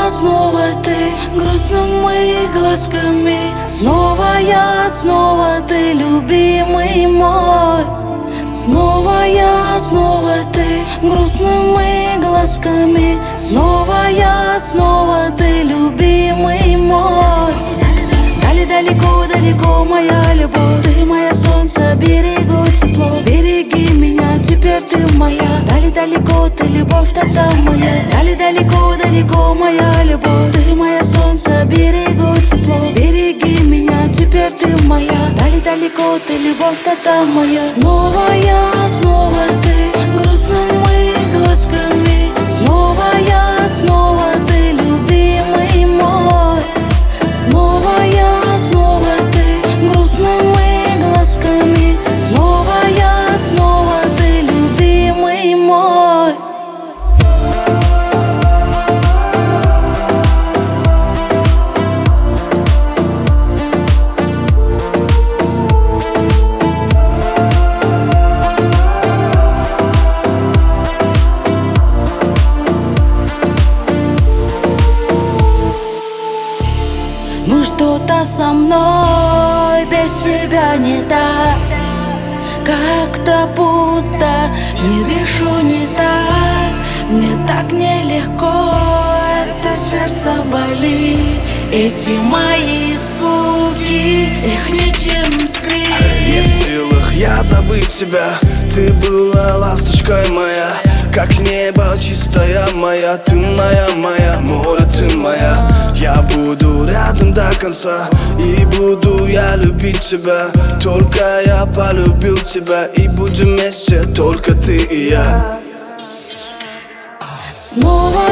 снова ты грустными глазками. Снова я, снова ты, любимый мой. Снова я, снова ты грустными глазками. Снова я, снова ты, любимый мой. Дали далеко, далеко моя любовь. Ты моя солнце, берегу тепло. Береги меня, теперь ты моя. Дали далеко, ты любовь-то там моя. Дали далеко, далеко моя любовь. Ты моя солнце, берегу тепло. Береги меня, теперь ты моя. Дали далеко, ты любовь-то там моя. Снова я, снова ты грустными глазками. Снова я, снова ты, любимый мой. Снова я, снова ты грустными глазками. Снова я, снова ты, любимый мой. Ну что-то со мной без тебя не так. Как-то пусто, не дышу не так. Мне так нелегко, это сердце болит. Эти мои скуки, их ничем скрыть. Не в силах я забыть тебя. Ты была ласточкой моя, как небо чистая моя. Ты моя, моя, море, ты моя. Я буду рядом до конца, и буду я любить тебя. Только я полюбил тебя, и будем вместе только ты и я. Снова